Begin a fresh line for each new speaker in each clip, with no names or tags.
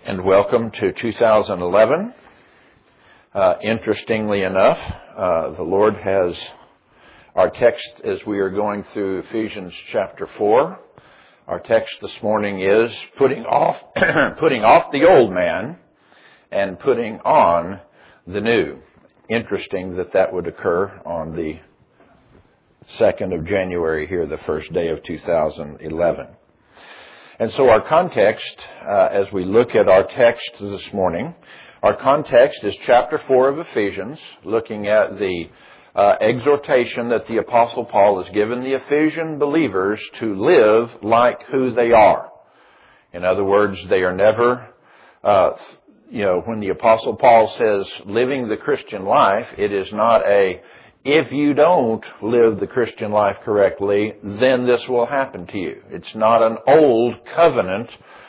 and welcome to 2011. Interestingly enough, the Lord has our text as we are going through Ephesians chapter 4. Our text this morning is putting off the old man and putting on the new. Interesting that would occur on the 2nd of January here, the first day of 2011. And so our context, as we look at our text this morning, our context is chapter 4 of Ephesians, looking at the exhortation that the Apostle Paul has given the Ephesian believers to live like who they are. In other words, they are never, when the Apostle Paul says living the Christian life, it is not if you don't live the Christian life correctly, then this will happen to you. It's not an old covenant,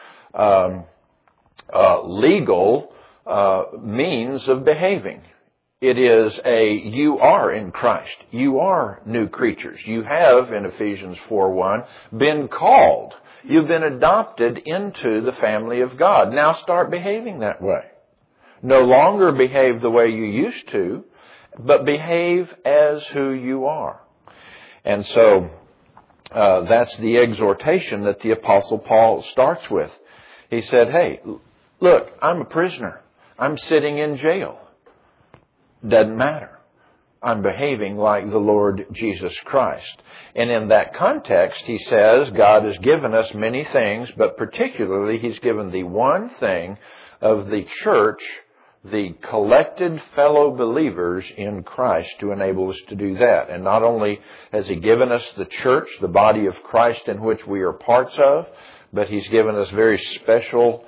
legal means of behaving. It is you are in Christ. You are new creatures. You have, in Ephesians 4:1, been called. You've been adopted into the family of God. Now start behaving that way. No longer behave the way you used to, but behave as who you are. And so that's the exhortation that the Apostle Paul starts with. He said, hey, look, I'm a prisoner. I'm sitting in jail. Doesn't matter. I'm behaving like the Lord Jesus Christ. And in that context, he says, God has given us many things, but particularly he's given the one thing of the church, the collected fellow believers in Christ, to enable us to do that. And not only has he given us the church, the body of Christ in which we are parts of, but he's given us very special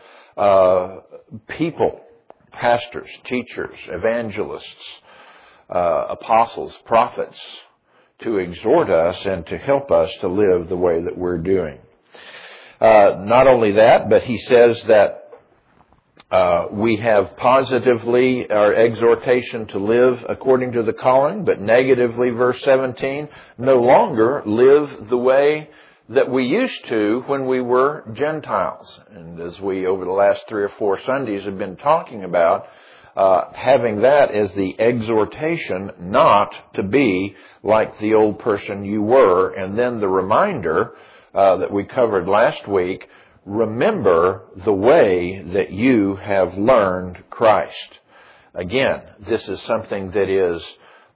people, pastors, teachers, evangelists, apostles, prophets, to exhort us and to help us to live the way that we're doing. Not only that, but he says that we have positively our exhortation to live according to the calling, but negatively, verse 17, no longer live the way that we used to when we were Gentiles. And as we, over the last 3 or 4 Sundays, have been talking about, having that as the exhortation not to be like the old person you were. And then the reminder that we covered last week, remember the way that you have learned Christ. Again, this is something that is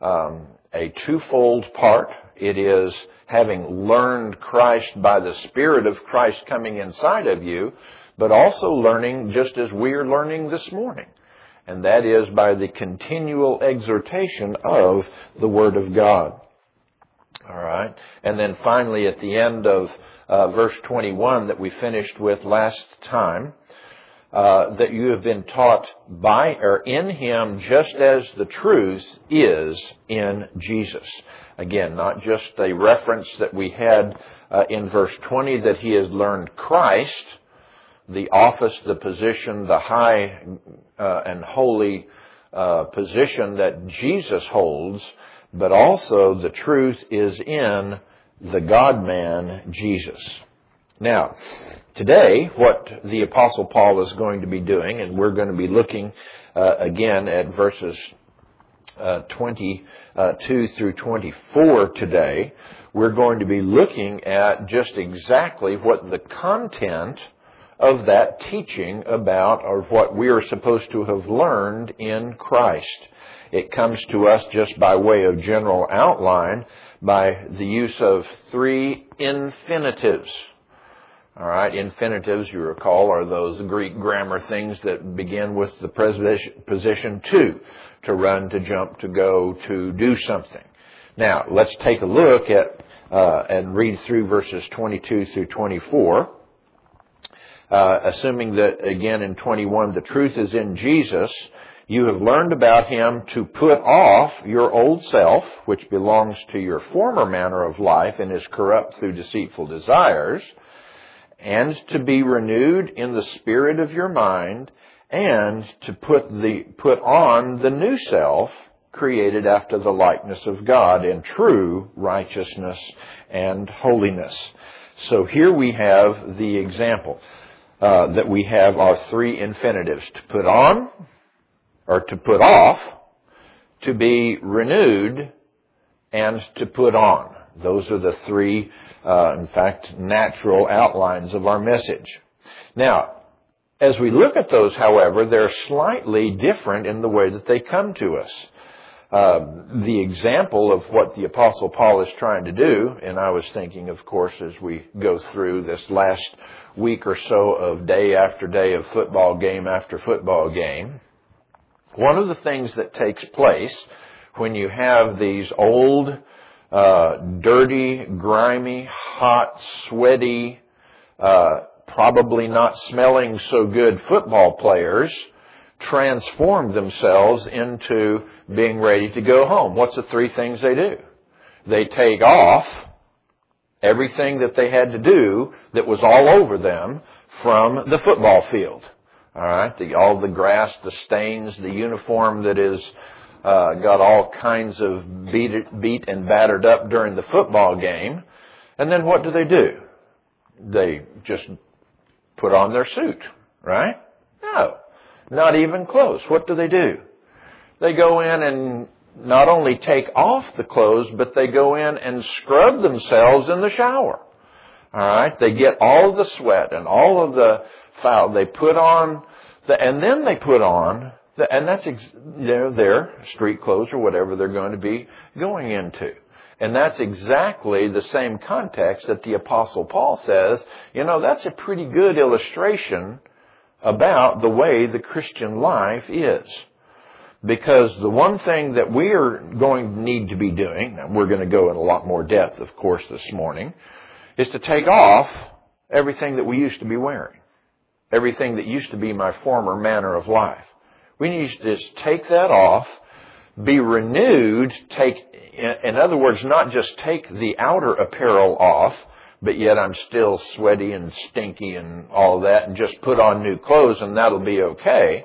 a twofold part. It is having learned Christ by the Spirit of Christ coming inside of you, but also learning just as we are learning this morning. And that is by the continual exhortation of the Word of God. All right. And then finally at the end of verse 21 that we finished with last time, that you have been taught by or in Him just as the truth is in Jesus. Again, not just a reference that we had in verse 20 that he has learned Christ, the office, the position, the high and holy position that Jesus holds, but also the truth is in the God-man, Jesus. Now, today, what the Apostle Paul is going to be doing, and we're going to be looking again at verses 22 through 24 today, we're going to be looking at just exactly what the content of that teaching about, or what we are supposed to have learned in Christ. It comes to us just by way of general outline by the use of 3 infinitives. All right, infinitives, you recall, are those Greek grammar things that begin with the preposition to run, to jump, to go, to do something. Now, let's take a look at and read through verses 22 through 24. Assuming that, again, in 21, the truth is in Jesus, you have learned about Him to put off your old self, which belongs to your former manner of life and is corrupt through deceitful desires, and to be renewed in the spirit of your mind, and to put on the new self, created after the likeness of God in true righteousness and holiness. So here we have the example. that we have are three infinitives: to put on, or to put off, to be renewed, and to put on. Those are the three, in fact, natural outlines of our message. Now, as we look at those, however, they're slightly different in the way that they come to us. The example of what the Apostle Paul is trying to do, and I was thinking, of course, as we go through this last week or so of day after day of football game after football game, one of the things that takes place when you have these old, dirty, grimy, hot, sweaty, probably not smelling so good football players transform themselves into being ready to go home. What's the three things they do? They take off everything that they had to do that was all over them from the football field. All right, all the grass, the stains, the uniform that is got all kinds of beat and battered up during the football game. And then what do? They just put on their suit, right? No, not even close. What do? They go in and not only take off the clothes, but they go in and scrub themselves in the shower. All right, they get all of the sweat and all of the foul. They put on and then they put on and that's their street clothes or whatever they're going to be going into. And that's exactly the same context that the Apostle Paul says, that's a pretty good illustration about the way the Christian life is. Because the one thing that we are going to need to be doing, and we're going to go in a lot more depth, of course, this morning, is to take off everything that we used to be wearing. Everything that used to be my former manner of life. We need to just take that off, be renewed, in other words, not just take the outer apparel off, but yet I'm still sweaty and stinky and all that, and just put on new clothes and that'll be okay.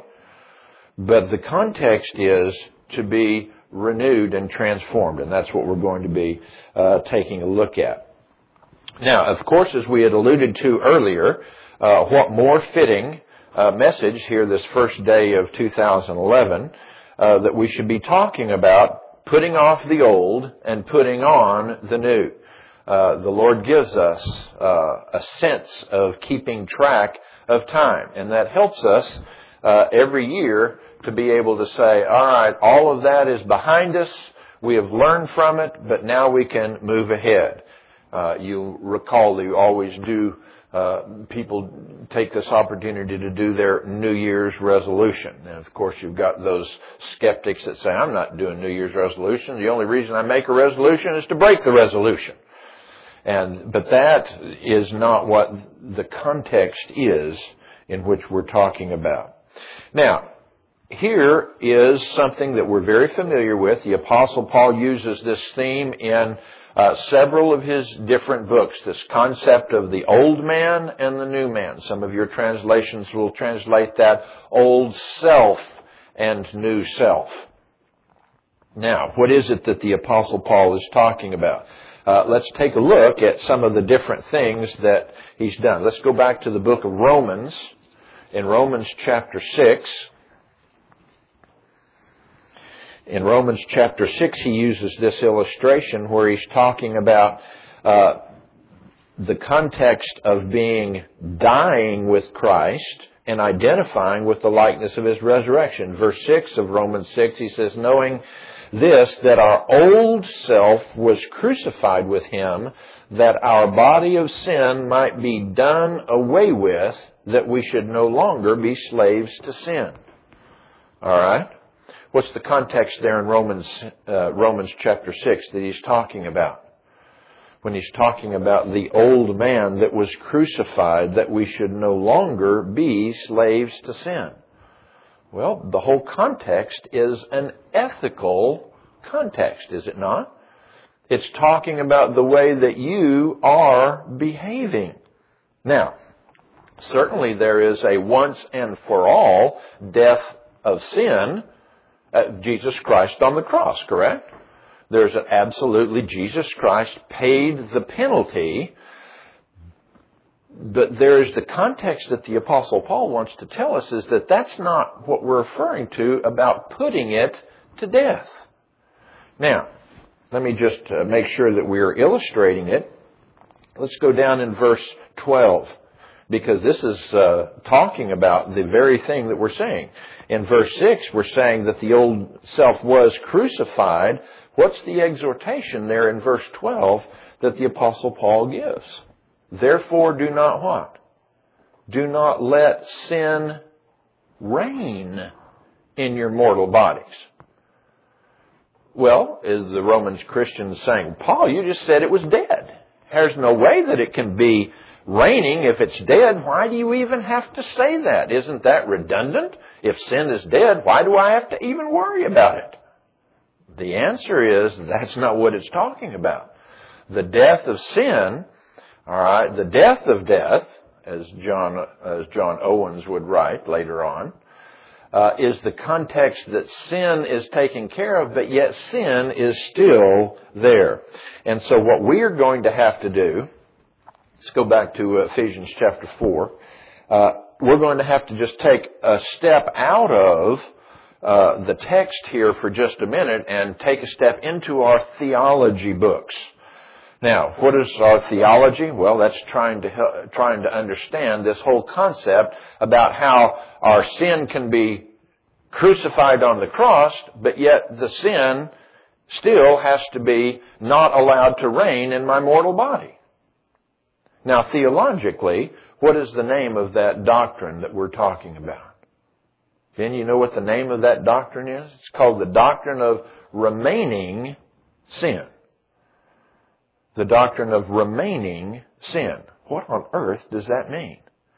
But the context is to be renewed and transformed, and that's what we're going to be taking a look at. Now, of course, as we had alluded to earlier, what more fitting message here this first day of 2011 that we should be talking about putting off the old and putting on the new. The Lord gives us a sense of keeping track of time, and that helps us every year to be able to say, all right, all of that is behind us. We have learned from it, but now we can move ahead. You recall that you always do, people take this opportunity to do their New Year's resolution. And of course, you've got those skeptics that say, I'm not doing New Year's resolutions. The only reason I make a resolution is to break the resolution. But that is not what the context is in which we're talking about. Now, here is something that we're very familiar with. The Apostle Paul uses this theme in several of his different books, this concept of the old man and the new man. Some of your translations will translate that old self and new self. Now, what is it that the Apostle Paul is talking about? Let's take a look at some of the different things that he's done. Let's go back to the book of Romans. In Romans chapter 6, he uses this illustration where he's talking about the context of dying with Christ and identifying with the likeness of his resurrection. Verse 6 of Romans 6, he says, knowing this, that our old self was crucified with him, that our body of sin might be done away with, that we should no longer be slaves to sin. All right? What's the context there in Romans chapter 6 that he's talking about? When he's talking about the old man that was crucified, that we should no longer be slaves to sin. Well, the whole context is an ethical context, is it not? It's talking about the way that you are behaving. Now, certainly there is a once and for all death of sin, Jesus Christ on the cross, correct? There's absolutely Jesus Christ paid the penalty, But there is the context that the Apostle Paul wants to tell us is that that's not what we're referring to about putting it to death. Now, let me just make sure that we are illustrating it. Let's go down in verse 12, because this is talking about the very thing that we're saying. In verse 6, we're saying that the old self was crucified. What's the exhortation there in verse 12 that the Apostle Paul gives? Therefore, do not what? Do not let sin reign in your mortal bodies. Well, is the Roman Christians saying, Paul, you just said it was dead. There's no way that it can be reigning if it's dead. Why do you even have to say that? Isn't that redundant? If sin is dead, why do I have to even worry about it? The answer is that's not what it's talking about. The death of sin, all right, the death of death, as John Owens would write later on, is the context that sin is taken care of, but yet sin is still there. And so what we are going to have to do, let's go back to Ephesians chapter 4, we're going to have to just take a step out of the text here for just a minute and take a step into our theology books. Now, what is our theology? Well, that's trying to understand this whole concept about how our sin can be crucified on the cross, but yet the sin still has to be not allowed to reign in my mortal body. Now, theologically, what is the name of that doctrine that we're talking about? Then you know what the name of that doctrine is? It's called the doctrine of remaining sin. The doctrine of remaining sin. What on earth does that mean?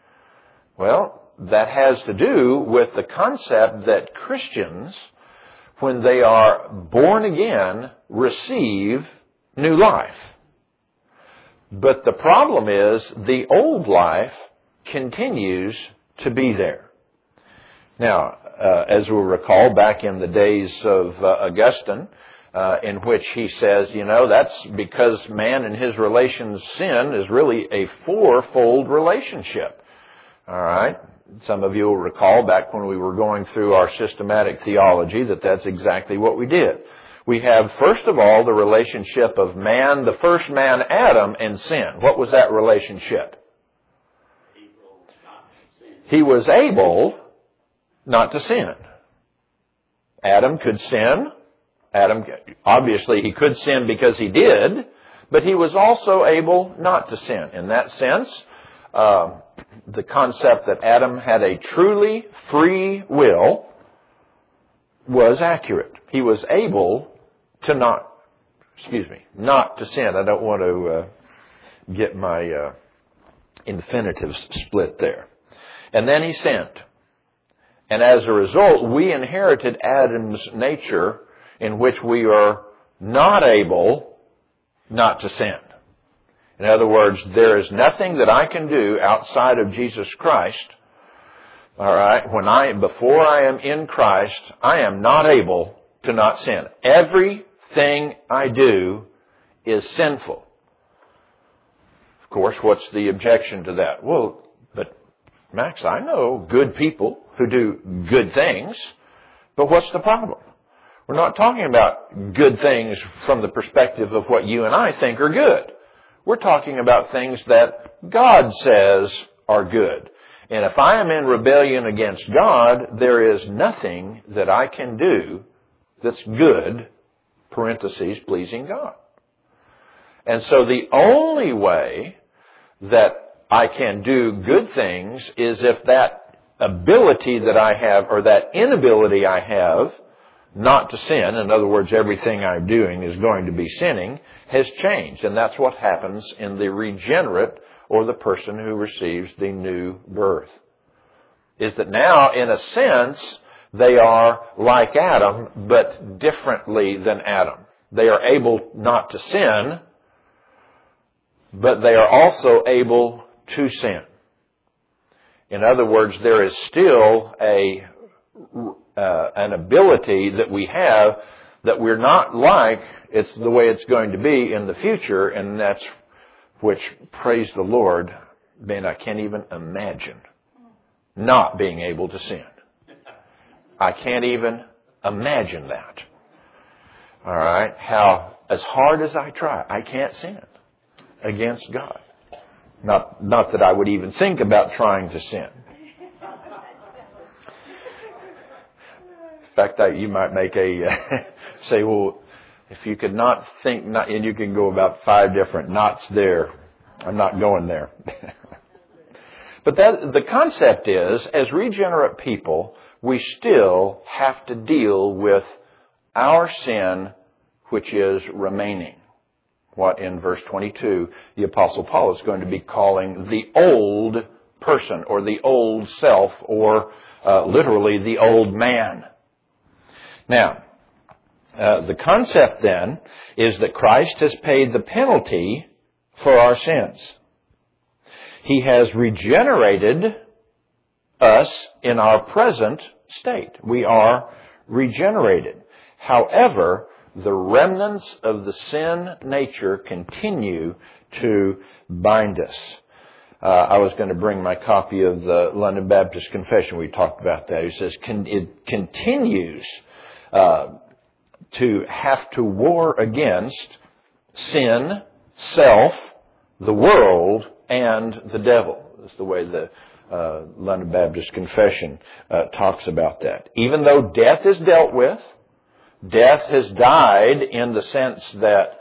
Well, that has to do with the concept that Christians, when they are born again, receive new life. But the problem is the old life continues to be there. Now, as we recall, back in the days of Augustine, in which he says, that's because man and his relations sin is really a fourfold relationship. All right? Some of you will recall back when we were going through our systematic theology that that's exactly what we did. We have, first of all, the relationship of man, the first man, Adam, and sin. What was that relationship? He was able not to sin. Adam could sin. Adam, obviously, he could sin because he did, but he was also able not to sin. In that sense, the concept that Adam had a truly free will was accurate. He was able to not to sin. I don't want to get my infinitives split there. And then he sinned. And as a result, we inherited Adam's nature, in which we are not able not to sin. In other words, there is nothing that I can do outside of Jesus Christ. All right, before I am in Christ, I am not able to not sin. Everything I do is sinful. Of course, what's the objection to that? Well, but Max, I know good people who do good things, but what's the problem? We're not talking about good things from the perspective of what you and I think are good. We're talking about things that God says are good. And if I am in rebellion against God, there is nothing that I can do that's good, parentheses, pleasing God. And so the only way that I can do good things is if that ability that I have, or that inability I have, not to sin, in other words, everything I'm doing is going to be sinning, has changed. And that's what happens in the regenerate, or the person who receives the new birth. Is that now, in a sense, they are like Adam, but differently than Adam. They are able not to sin, but they are also able to sin. In other words, there is still an ability that we have that we're not like it's the way it's going to be in the future, and that's which, praise the Lord, Man, I can't even imagine not being able to sin. I can't even imagine that. All right? How, as hard as I try, I can't sin against God. Not that I would even think about trying to sin. In fact, you might make say, well, if you could not think, and you can go about 5 different knots there. I'm not going there. But the concept is, as regenerate people, we still have to deal with our sin, which is remaining. What in verse 22, the Apostle Paul is going to be calling the old person, or the old self, or literally the old man. Now, the concept then is that Christ has paid the penalty for our sins. He has regenerated us in our present state. We are regenerated. However, the remnants of the sin nature continue to bind us. I was going to bring my copy of the London Baptist Confession. We talked about that. It says it continues to have to war against sin, self, the world, and the devil. That's the way the London Baptist Confession talks about that. Even though death is dealt with, death has died in the sense that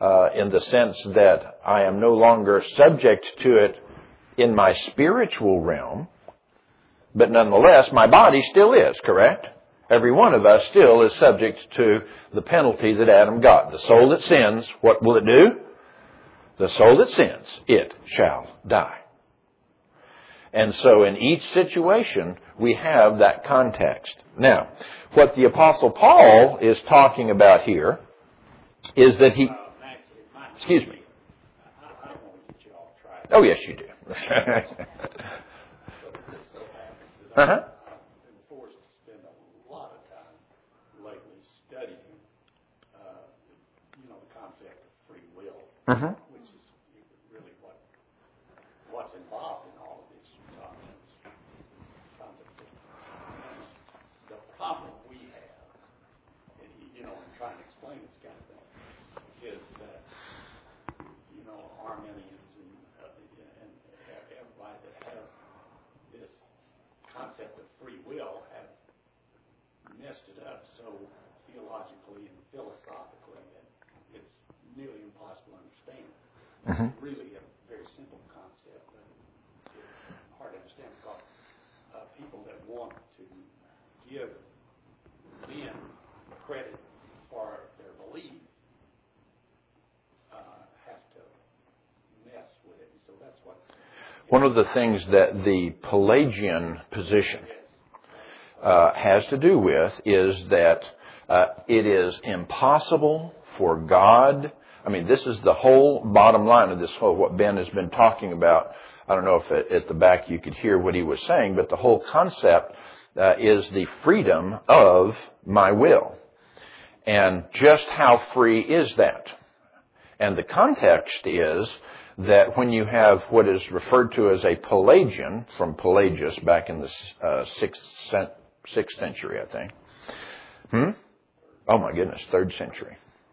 I am no longer subject to it in my spiritual realm, but nonetheless, my body still is, correct? Every one of us still is subject to the penalty that Adam got. The soul that sins, what will it do? The soul that sins, it shall die. And so in each situation, we have that context. Now, what the Apostle Paul is talking about here is that he... Excuse me. Oh, yes, you do. Uh-huh. Uh-huh.
Which is really what's involved in all of these concepts. The problem we have, in trying to explain this kind of thing, is that Arminians and everybody that has this concept of free will have messed it up so theologically and philosophically that it's nearly impossible to understand.
Mm-hmm.
It's really a very simple concept, but it's hard to understand because people that want to give men credit for their belief have to mess with it. So that's what...
One of the things that the Pelagian position has to do with is that it is impossible for God... I mean, this is the whole bottom line of this whole, what Ben has been talking about. I don't know if at the back you could hear what he was saying, but the whole concept is the freedom of my will. And just how free is that? And the context is that when you have what is referred to as a Pelagian, from Pelagius back in the 6th century, I think. Oh my goodness, 3rd century.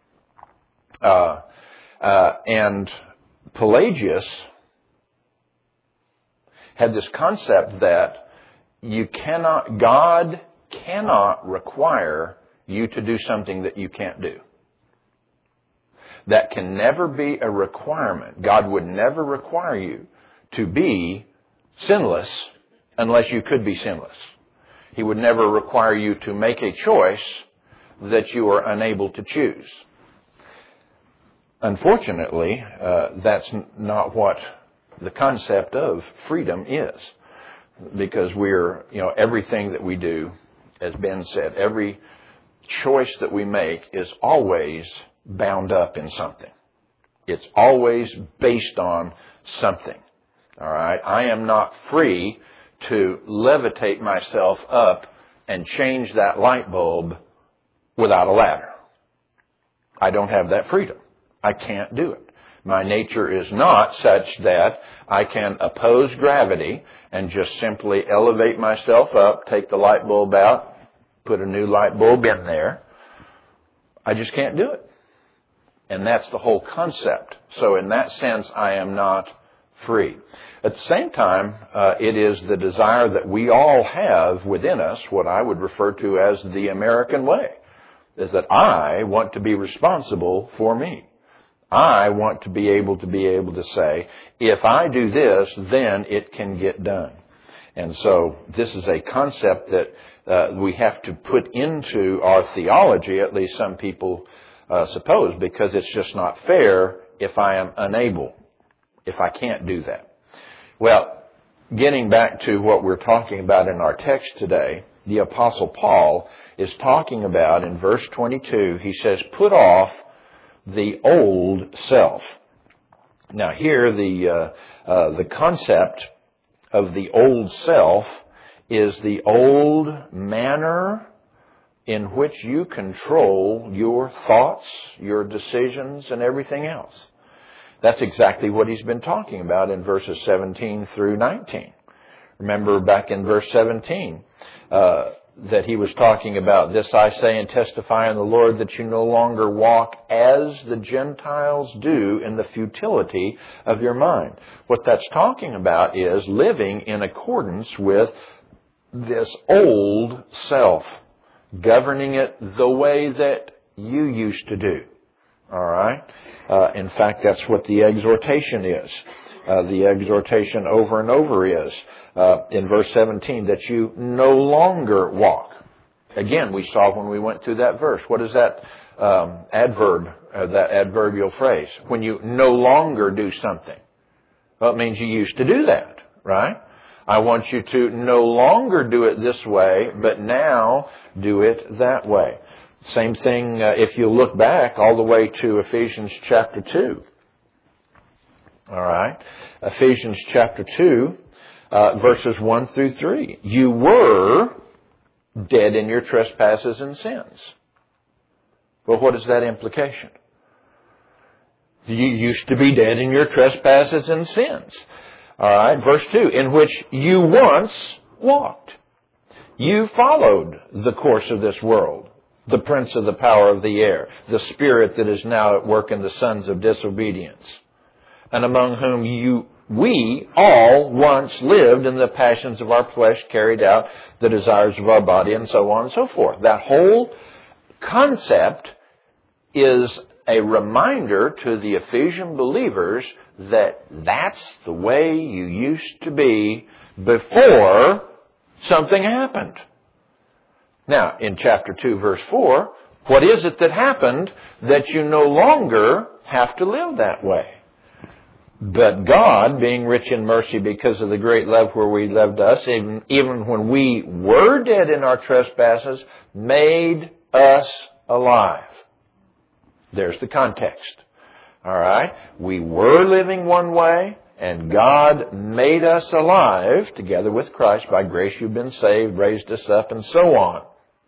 And Pelagius had this concept that God cannot require you to do something that you can't do. That can never be a requirement. God would never require you to be sinless unless you could be sinless. He would never require you to make a choice that you are unable to choose. Unfortunately, that's not what the concept of freedom is. Because we're, everything that we do, as Ben said, every choice that we make is always bound up in something. It's always based on something. All right? I am not free to levitate myself up and change that light bulb without a ladder. I don't have that freedom. I can't do it My nature is not such that I can oppose gravity and just simply elevate myself up, take the light bulb out, put a new light bulb in there. I just can't do it. And that's the whole concept. So in that sense, I am not free. At the same time, it is the desire that we all have within us, what I would refer to as the American way, is that I want to be responsible for me. I want to be able to say, if I do this, then it can get done. And so this is a concept that we have to put into our theology, at least some people suppose, because it's just not fair if I am unable, if I can't do that. Well, getting back to what we're talking about in our text today, the Apostle Paul is talking about in verse 22, he says, put off the old self. Now here the concept of the old self is the old manner in which you control your thoughts, your decisions, and everything else. That's exactly what he's been talking about in verses 17 through 19. Remember back in verse 17 that he was talking about, this I say and testify in the Lord that you no longer walk as the Gentiles do in the futility of your mind. What that's talking about is living in accordance with this old self, governing it the way that you used to do. All right? In fact, that's what the exhortation is. The exhortation over and over is, in verse 17, that you no longer walk. Again, we saw when we went through that verse. What is that adverb, that adverbial phrase? When you no longer do something. Well, it means you used to do that, right? I want you to no longer do it this way, but now do it that way. Same thing if you look back all the way to Ephesians chapter 2. All right. Ephesians chapter 2, verses 1 through 3. You were dead in your trespasses and sins. Well, what is that implication? You used to be dead in your trespasses and sins. All right. Verse 2, in which you once walked. You followed the course of this world, the prince of the power of the air, the spirit that is now at work in the sons of disobedience, and among whom we all once lived in the passions of our flesh, carried out the desires of our body, and so on and so forth. That whole concept is a reminder to the Ephesian believers that that's the way you used to be before something happened. Now, in chapter 2, verse 4, what is it that happened that you no longer have to live that way? But God, being rich in mercy because of the great love where He loved us, even when we were dead in our trespasses, made us alive. There's the context. All right? We were living one way, and God made us alive together with Christ. By grace you've been saved, raised us up, and so on.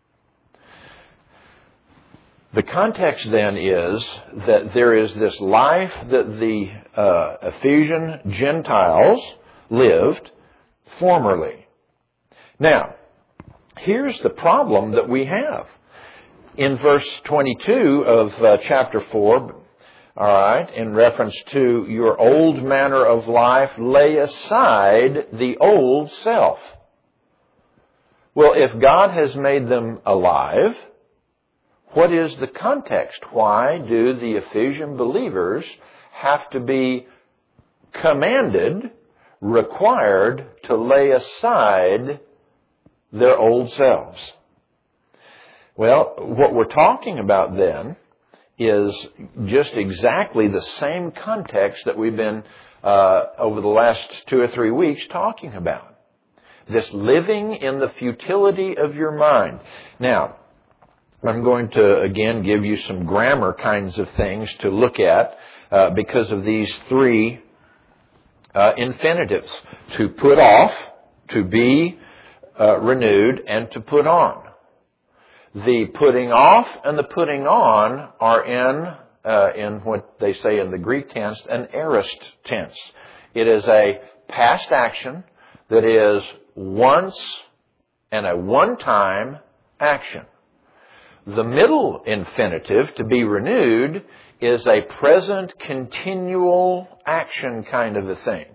The context then is that there is this life that the Ephesian Gentiles lived formerly. Now, here's the problem that we have. In verse 22 of chapter 4, all right, in reference to your old manner of life, lay aside the old self. Well, if God has made them alive, what is the context? Why do the Ephesian believers have to be commanded, required to lay aside their old selves? Well, what we're talking about then is just exactly the same context that we've been over the last 2 or 3 weeks talking about. This living in the futility of your mind. Now, I'm going to, again, give you some grammar kinds of things to look at because of these 3 infinitives. To put off, to be renewed, and to put on. The putting off and the putting on are in in what they say in the Greek tense, an aorist tense. It is a past action that is once and a one-time action. The middle infinitive, to be renewed, is a present continual action kind of a thing.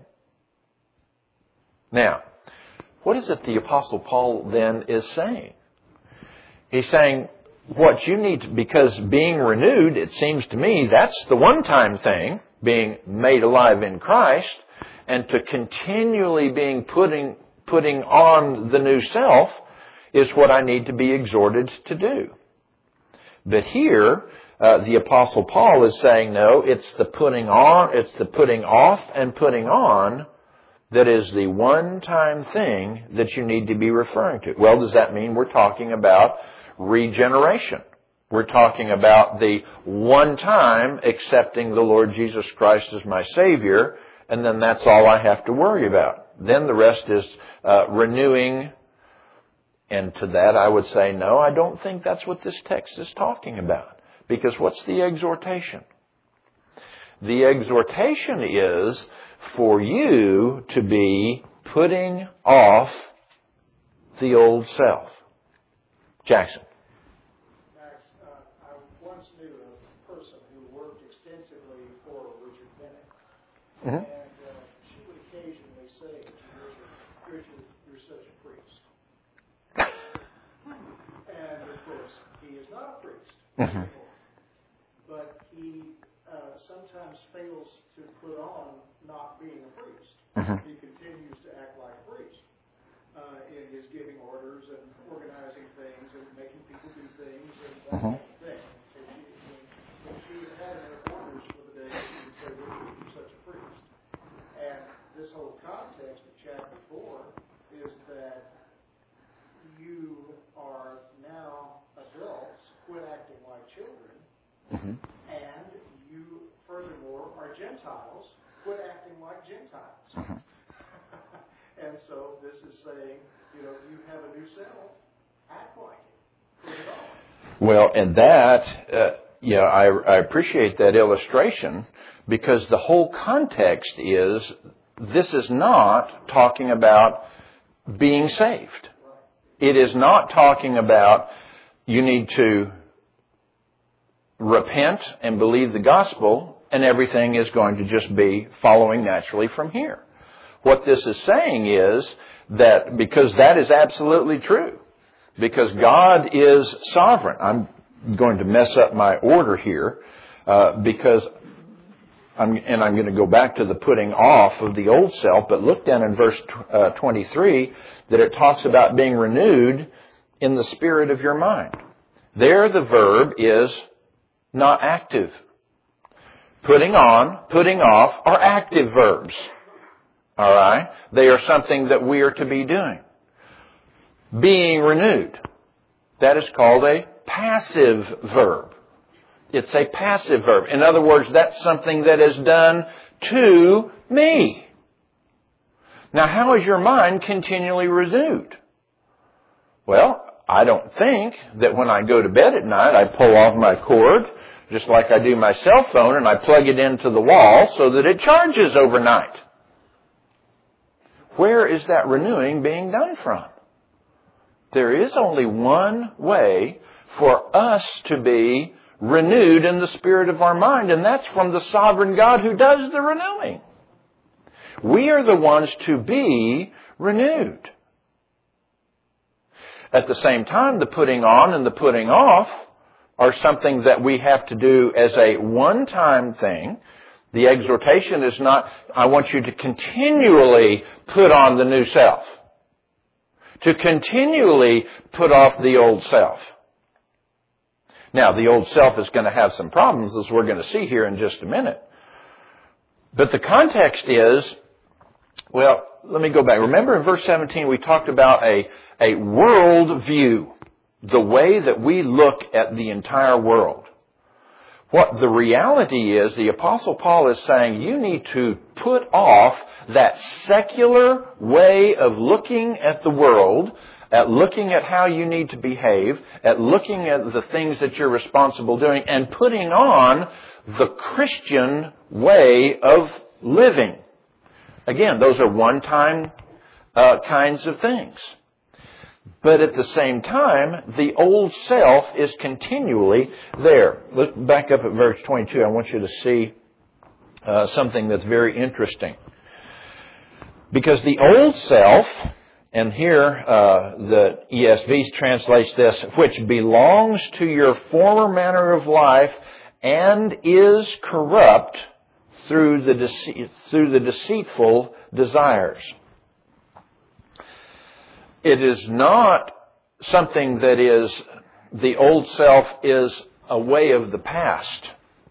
Now, what is it the Apostle Paul then is saying? He's saying what you need to, because being renewed, it seems to me, that's the one-time thing, being made alive in Christ, and to continually being putting on the new self is what I need to be exhorted to do. But here, the Apostle Paul is saying, no, it's the putting on, it's the putting off and putting on that is the one-time thing that you need to be referring to. Well, does that mean we're talking about regeneration? We're talking about the one-time accepting the Lord Jesus Christ as my Savior, and then that's all I have to worry about. Then the rest is renewing. And to that I would say, no, I don't think that's what this text is talking about. Because what's the exhortation? The exhortation is for you to be putting off the old self. Jackson.
Max, I once knew a person who worked extensively for Richard Bennett.
Mm-hmm.
And she would occasionally say to Richard, you're such a priest. And of course, he is not a priest anymore. But he sometimes fails to put on not being a priest. He continues to act like a priest in his giving orders and organizing things and making people do things and that kind of thing. So when she had her orders for the day, she would say, Richard, you're such a priest. And this whole context of chapter 4 is that you are now adults, quit acting like children, and you, furthermore, are Gentiles, quit acting like Gentiles. And so this is saying, you have a new self, act like it, put it on.
Well, and that, I appreciate that illustration because the whole context is this is not talking about being saved. It is not talking about you need to repent and believe the gospel and everything is going to just be following naturally from here. What this is saying is that because that is absolutely true, because God is sovereign. I'm going to mess up my order here because I'm going to go back to the putting off of the old self, but look down in verse 23 that it talks about being renewed in the spirit of your mind. There the verb is not active. Putting on, putting off are active verbs. All right? They are something that we are to be doing. Being renewed. That is called a passive verb. It's a passive verb. In other words, that's something that is done to me. Now, how is your mind continually renewed? Well, I don't think that when I go to bed at night, I pull off my cord, just like I do my cell phone, and I plug it into the wall so that it charges overnight. Where is that renewing being done from? There is only one way for us to be renewed in the spirit of our mind, and that's from the sovereign God who does the renewing. We are the ones to be renewed. At the same time, the putting on and the putting off are something that we have to do as a one-time thing. The exhortation is not, I want you to continually put on the new self. To continually put off the old self. Now, the old self is going to have some problems, as we're going to see here in just a minute. But the context is, well, let me go back. Remember in verse 17 we talked about a world view. The way that we look at the entire world. What the reality is, the Apostle Paul is saying you need to put off that secular way of looking at the world, at looking at how you need to behave, at looking at the things that you're responsible doing, and putting on the Christian way of living. Again, those are one-time kinds of things. But at the same time, the old self is continually there. Look back up at verse 22. I want you to see something that's very interesting. Because the old self, and here the ESV translates this, which belongs to your former manner of life and is corrupt through the deceitful desires. It is not something that is, the old self is a way of the past.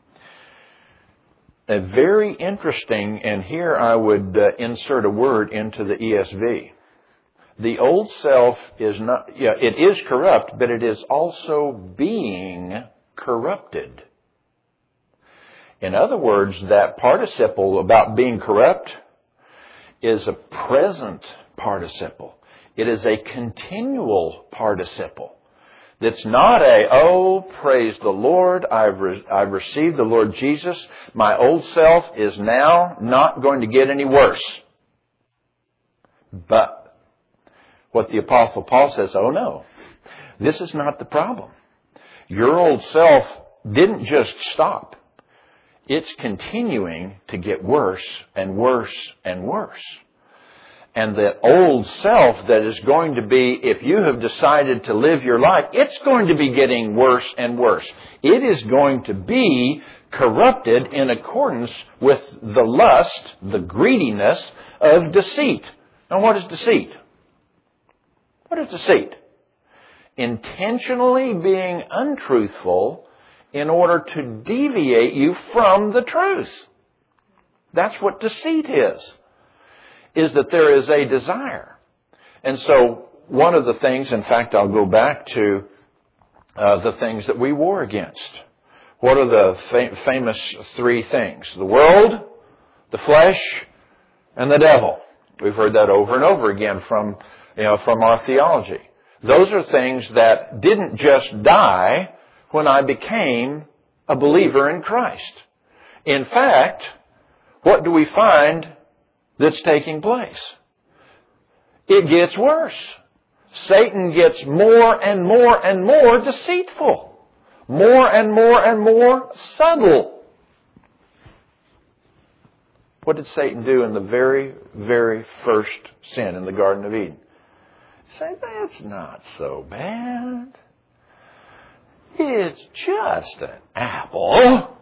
A very interesting, and here I would insert a word into the ESV. The old self is not, it is corrupt, but it is also being corrupted. In other words, that participle about being corrupt is a present participle. It is a continual participle. It's not oh, praise the Lord, I've received the Lord Jesus. My old self is now not going to get any worse. But what the Apostle Paul says, oh no, this is not the problem. Your old self didn't just stop. It's continuing to get worse and worse and worse. And that old self that is going to be, if you have decided to live your life, it's going to be getting worse and worse. It is going to be corrupted in accordance with the lust, the greediness of deceit. Now what is deceit? What is deceit? Intentionally being untruthful in order to deviate you from the truth. That's what deceit is that there is a desire. And so one of the things, in fact, I'll go back to the things that we war against. What are the famous three things? The world, the flesh, and the devil. We've heard that over and over again from our theology. Those are things that didn't just die when I became a believer in Christ. In fact, what do we find that's taking place? It gets worse. Satan gets more and more and more deceitful. More and more and more subtle. What did Satan do in the very, very first sin in the Garden of Eden? Say, that's not so bad. It's just an apple.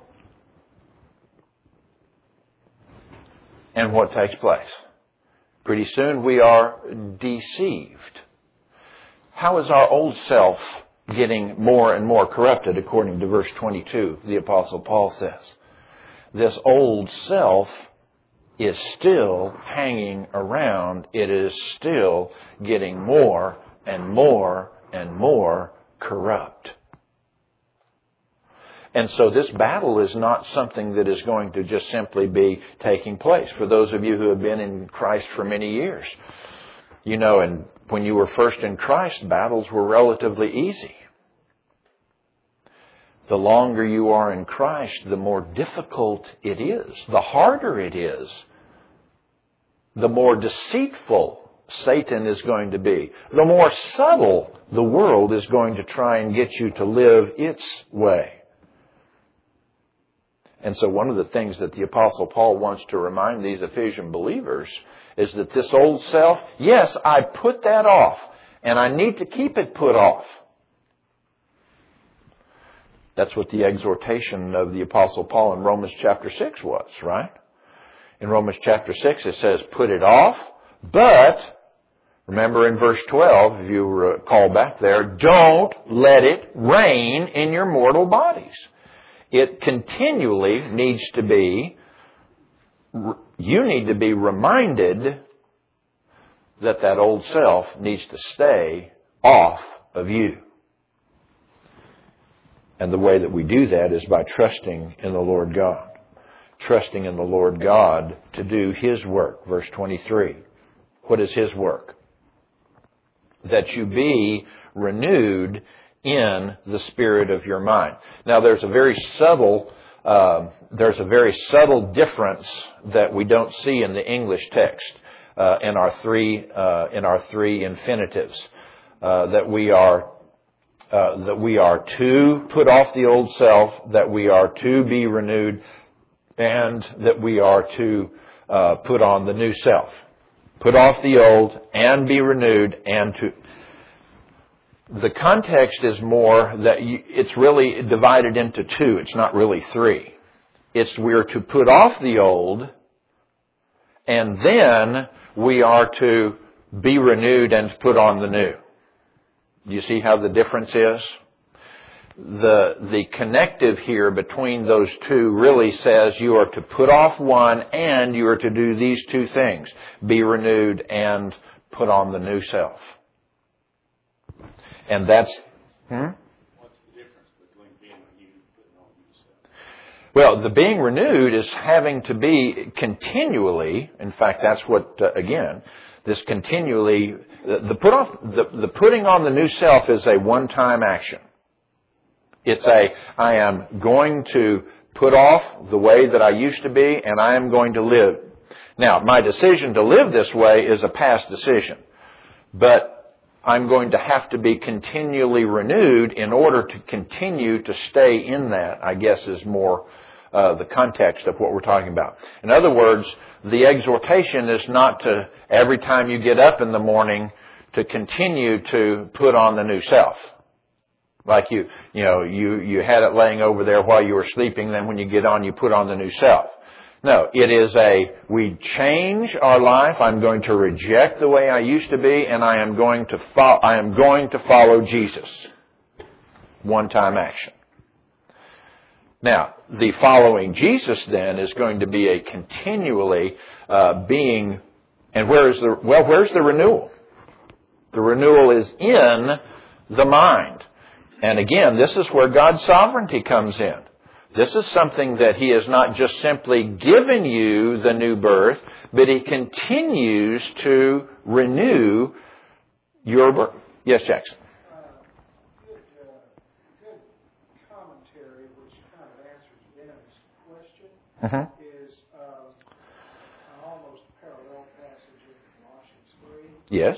And what takes place? Pretty soon we are deceived. How is our old self getting more and more corrupted? According to verse 22, the Apostle Paul says, this old self is still hanging around. It is still getting more and more and more corrupt. And so this battle is not something that is going to just simply be taking place. For those of you who have been in Christ for many years, and when you were first in Christ, battles were relatively easy. The longer you are in Christ, the more difficult it is. The harder it is. The more deceitful Satan is going to be. The more subtle the world is going to try and get you to live its way. And so one of the things that the Apostle Paul wants to remind these Ephesian believers is that this old self, yes, I put that off, and I need to keep it put off. That's what the exhortation of the Apostle Paul in Romans chapter 6 was, right? In Romans chapter 6 it says, put it off, but, remember in verse 12, if you recall back there, don't let it reign in your mortal bodies. It continually needs to be, you need to be reminded that old self needs to stay off of you. And the way that we do that is by trusting in the Lord God. Trusting in the Lord God to do His work. Verse 23. What is His work? that you be renewed in the spirit of your mind. Now, there's a very subtle difference that we don't see in the English text in our three infinitives that we are to put off the old self, that we are to be renewed, and that we are to put on the new self. Put off the old and be renewed, and to... The context is more that it's really divided into two. It's not really three. It's we're to put off the old, and then we are to be renewed and put on the new. Do you see how the difference is? The connective here between those two really says you are to put off one and you are to do these two things. Be renewed and put on the new self. And that's...
What's the difference between being renewed and putting on the new self?
Well, the being renewed is having to be continually, in fact, that's what, again, this continually, the putting on the new self is a one-time action. It's I am going to put off the way that I used to be, and I am going to live. Now, my decision to live this way is a past decision. But I'm going to have to be continually renewed in order to continue to stay in that, I guess, is more the context of what we're talking about. In other words, the exhortation is not to, every time you get up in the morning, to continue to put on the new self. Like you had it laying over there while you were sleeping, then when you get on, you put on the new self. No, it is we change our life. I'm going to reject the way I used to be, and I am going to follow Jesus. One-time action. Now, the following Jesus then is going to be a continually being, and where's the renewal? The renewal is in the mind. And again, this is where God's sovereignty comes in. This is something that He has not just simply given you the new birth, but He continues to renew your birth. Yes, Jackson.
Good commentary, which kind of answers Ben's question, is an almost parallel passage in Colossians 3.
Yes.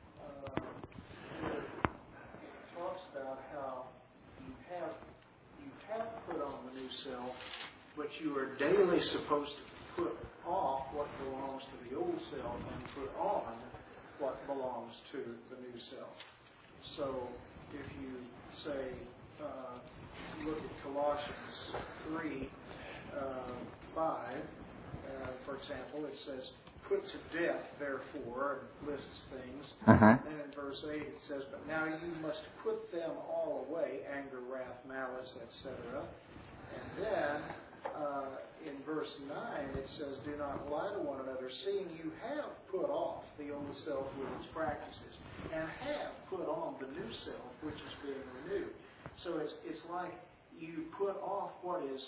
But you are daily supposed to put off what belongs to the old self and put on what belongs to the new self. So if you say, look at Colossians 3, 5, for example, it says, put to death, therefore, and lists things. And in verse 8 it says, but now you must put them all away, anger, wrath, malice, etc. And then in verse 9 it says, do not lie to one another, seeing you have put off the old self with its practices, and have put on the new self, which is being renewed. So it's like you put off what is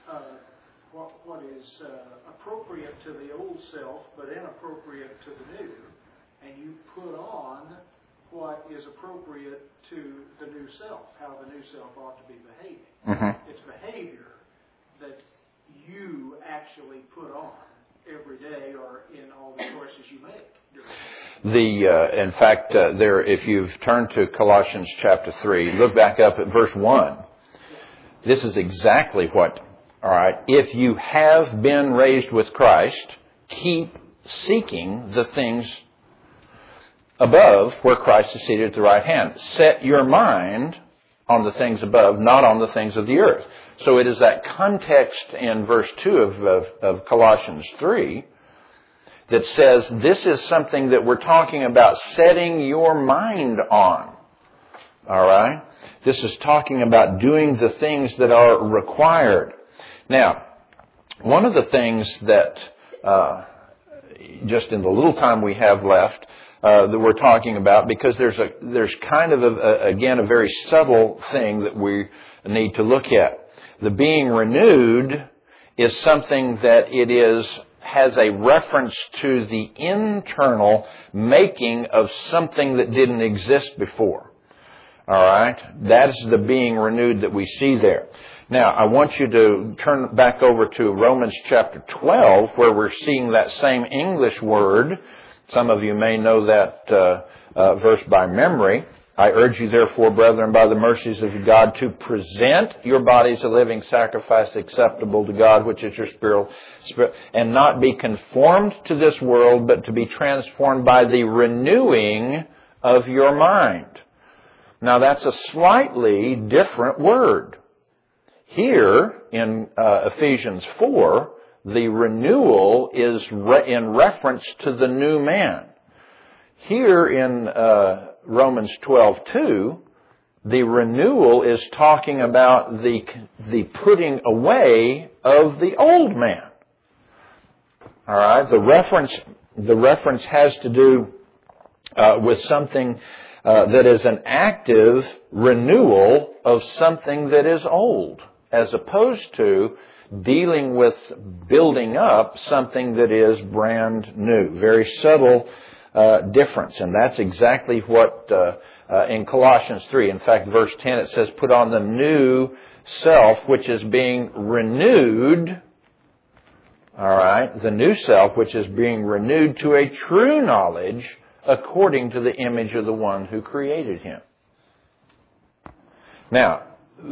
appropriate to the old self, but inappropriate to the new, and you put on what is appropriate to the new self, how the new self ought to be behaving. It's behavior that you actually put on every day or in all the choices you make.
In fact, if you've turned to Colossians chapter 3, look back up at verse 1. This is exactly what, all right, if you have been raised with Christ, keep seeking the things above where Christ is seated at the right hand. Set your mind on the things above, not on the things of the earth. So it is that context in verse 2 of Colossians 3 that says this is something that we're talking about setting your mind on. All right? This is talking about doing the things that are required. Now, one of the things that, just in the little time we have left, that we're talking about, because there's kind of again a very subtle thing that we need to look at. The being renewed is something that it is has a reference to the internal making of something that didn't exist before. All right? That's the being renewed that we see there. Now, I want you to turn back over to Romans chapter 12, where we're seeing that same English word. Some of you may know that verse by memory. I urge you, therefore, brethren, by the mercies of God, to present your bodies a living sacrifice acceptable to God, which is your spirit, and not be conformed to this world, but to be transformed by the renewing of your mind. Now, that's a slightly different word. Here, in Ephesians 4, the renewal is in reference to the new man. Here in Romans 12:2, the renewal is talking about the putting away of the old man. All right, the reference has to do with something that is an active renewal of something that is old, as opposed to dealing with building up something that is brand new. Very subtle difference. And that's exactly what in Colossians 3, in fact, verse 10, it says, put on the new self, which is being renewed. All right, the new self, which is being renewed to a true knowledge according to the image of the one who created him. Now,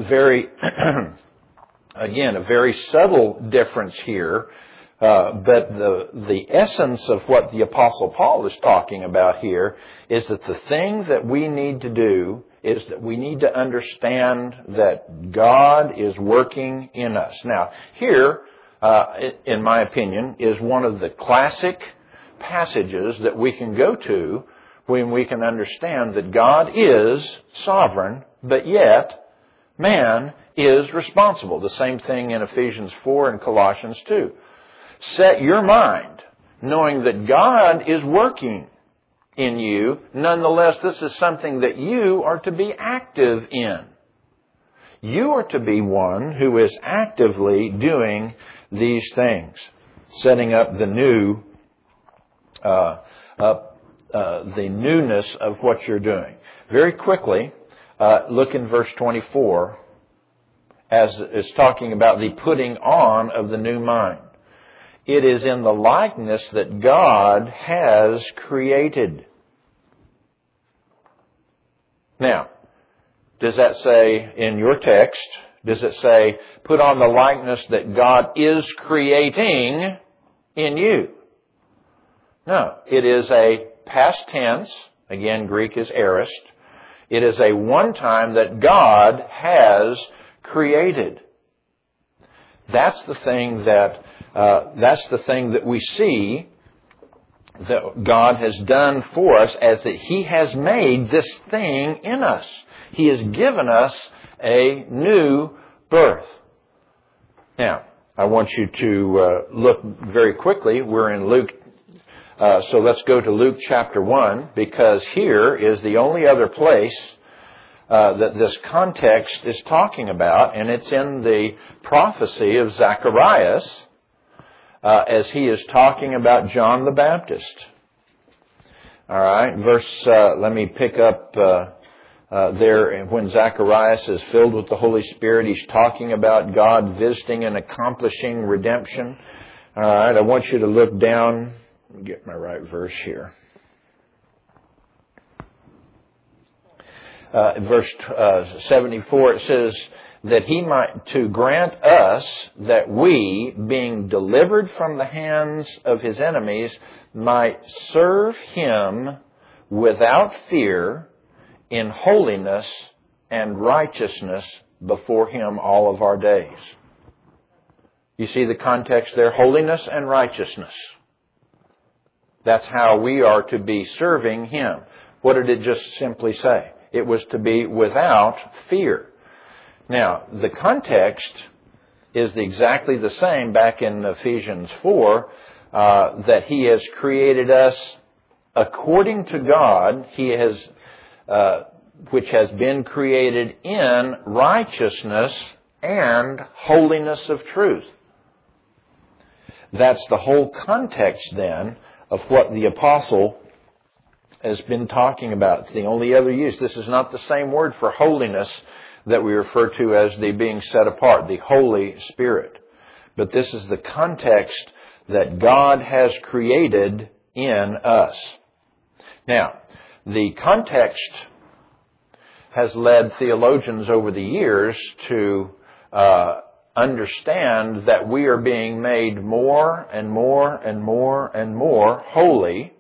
again, a very subtle difference here, but the essence of what the Apostle Paul is talking about here is that the thing that we need to do is that we need to understand that God is working in us. Now, here, in my opinion, is one of the classic passages that we can go to when we can understand that God is sovereign, but yet man is responsible. The same thing in Ephesians 4 and Colossians 2. Set your mind, knowing that God is working in you. Nonetheless, this is something that you are to be active in. You are to be one who is actively doing these things, setting up the new, the newness of what you're doing. Very quickly, look in verse 24, as it's talking about the putting on of the new mind. It is in the likeness that God has created. Now, does that say in your text, does it say, put on the likeness that God is creating in you? No, it is a past tense. Again, Greek is aorist. It is a one time that God has created. That's the thing that we see that God has done for us, as that He has made this thing in us. He has given us a new birth. Now, I want you to look very quickly. We're in Luke, so let's go to Luke chapter 1, because here is the only other place that this context is talking about, and it's in the prophecy of Zacharias, as he is talking about John the Baptist. All right, let me pick up there when Zacharias is filled with the Holy Spirit. He's talking about God visiting and accomplishing redemption. All right, I want you to look down. Let me get my right verse here. Verse 74, it says that He might to grant us that we, being delivered from the hands of His enemies, might serve Him without fear in holiness and righteousness before Him all of our days. You see the context there? Holiness and righteousness. That's how we are to be serving Him. What did it just simply say? It was to be without fear. Now, the context is exactly the same back in Ephesians 4, that He has created us according to God. He has, which has been created in righteousness and holiness of truth. That's the whole context then of what the apostle has been talking about. It's the only other use. This is not the same word for holiness that we refer to as the being set apart, the Holy Spirit. But this is the context that God has created in us. Now, the context has led theologians over the years to understand that we are being made more and more and more and more holy,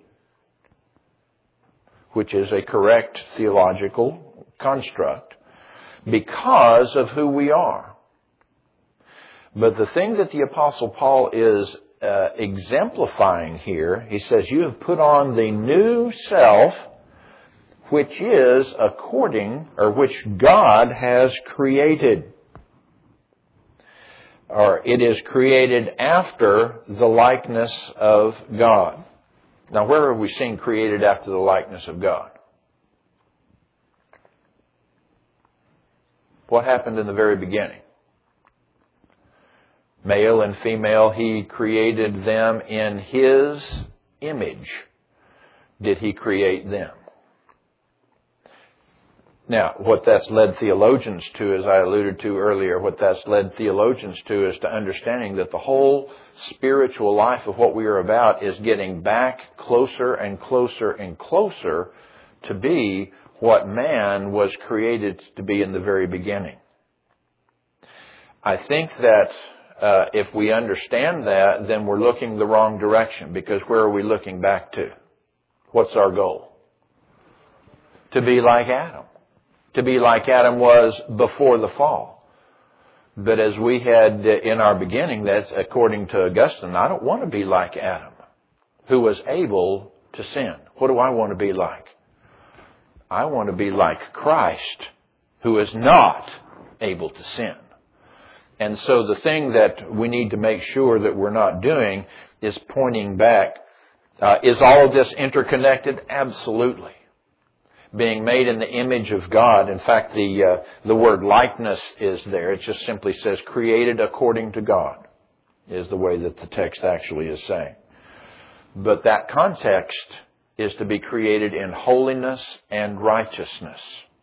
which is a correct theological construct, because of who we are. But the thing that the Apostle Paul is exemplifying here, he says, you have put on the new self, which is according, or which God has created. Or it is created after the likeness of God. Now, where have we seen created after the likeness of God? What happened in the very beginning? Male and female, He created them in His image. Did He create them? Now, what that's led theologians to, as I alluded to earlier, what that's led theologians to is to understanding that the whole spiritual life of what we are about is getting back closer and closer and closer to be what man was created to be in the very beginning. I think that if we understand that, then we're looking the wrong direction, because where are we looking back to? What's our goal? To be like Adam. To be like Adam was before the fall. But as we had in our beginning, that's according to Augustine, I don't want to be like Adam, who was able to sin. What do I want to be like? I want to be like Christ, who is not able to sin. And so the thing that we need to make sure that we're not doing is pointing back. Is all of this interconnected? Absolutely. Being made in the image of God. In fact, the word likeness is there. It just simply says created according to God, is the way that the text actually is saying. But that context is to be created in holiness and righteousness.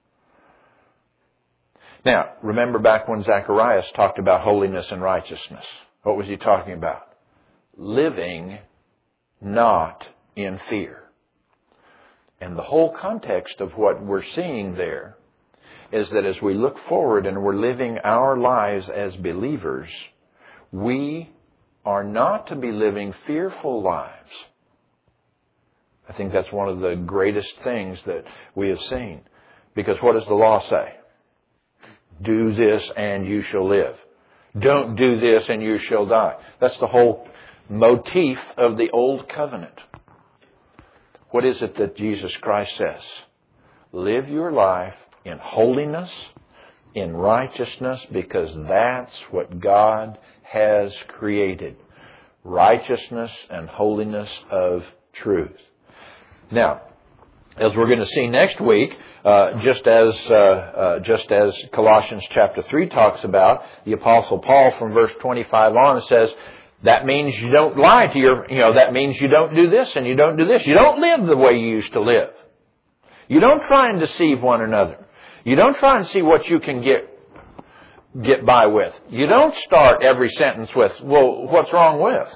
Now, remember back when Zacharias talked about holiness and righteousness. What was he talking about? Living not in fear. And the whole context of what we're seeing there is that as we look forward and we're living our lives as believers, we are not to be living fearful lives. I think that's one of the greatest things that we have seen. Because what does the law say? Do this and you shall live. Don't do this and you shall die. That's the whole motif of the Old Covenant. What is it that Jesus Christ says? Live your life in holiness, in righteousness, because that's what God has created. Righteousness and holiness of truth. Now, as we're going to see next week, just as Colossians chapter 3 talks about, the Apostle Paul from verse 25 on says, that means you don't lie to that means you don't do this and you don't do this. You don't live the way you used to live. You don't try and deceive one another. You don't try and see what you can get by with. You don't start every sentence with, well, what's wrong with?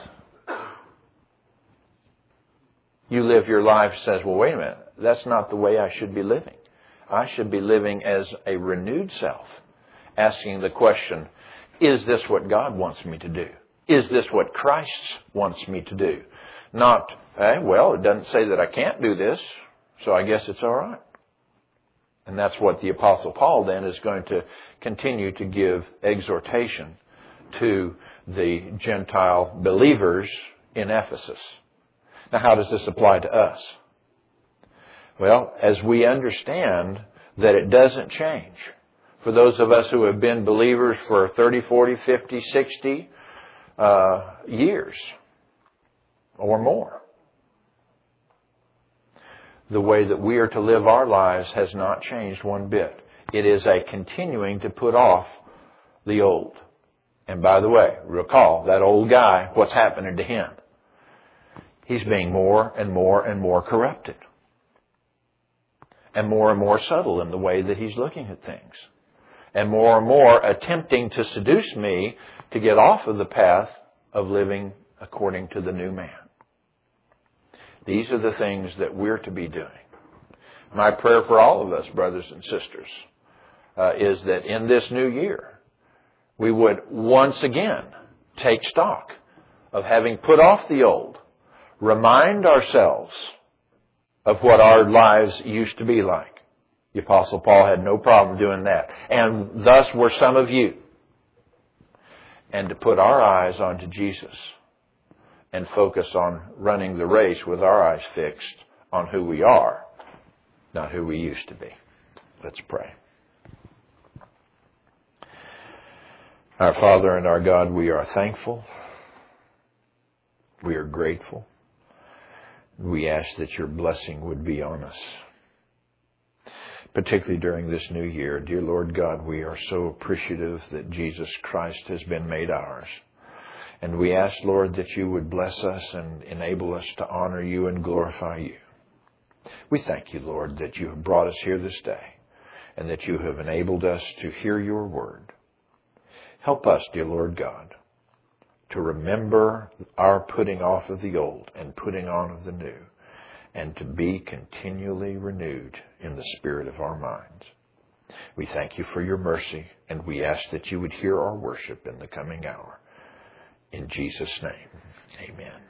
You live your life says, well, wait a minute. That's not the way I should be living. I should be living as a renewed self, asking the question, is this what God wants me to do? Is this what Christ wants me to do? Not, well, it doesn't say that I can't do this, so I guess it's all right. And that's what the Apostle Paul then is going to continue to give exhortation to the Gentile believers in Ephesus. Now, how does this apply to us? Well, as we understand that it doesn't change. For those of us who have been believers for 30, 40, 50, 60 years or more, the way that we are to live our lives has not changed one bit. It is a continuing to put off the old And by the way, recall that old guy, what's happening to him? He's being more and more and more corrupted. And more subtle in the way that he's looking at things. And more attempting to seduce me to get off of the path of living according to the new man. These are the things that we're to be doing. My prayer for all of us, brothers and sisters, is that in this new year, we would once again take stock of having put off the old, remind ourselves of what our lives used to be like. The Apostle Paul had no problem doing that. And thus were some of you. And to put our eyes onto Jesus and focus on running the race with our eyes fixed on who we are, not who we used to be. Let's pray. Our Father and our God, we are thankful. We are grateful. We ask that your blessing would be on us, particularly during this new year. Dear Lord God, we are so appreciative that Jesus Christ has been made ours. And we ask, Lord, that you would bless us and enable us to honor you and glorify you. We thank you, Lord, that you have brought us here this day and that you have enabled us to hear your word. Help us, dear Lord God, to remember our putting off of the old and putting on of the new, and to be continually renewed in the spirit of our minds. We thank you for your mercy, and we ask that you would hear our worship in the coming hour. In Jesus' name, amen.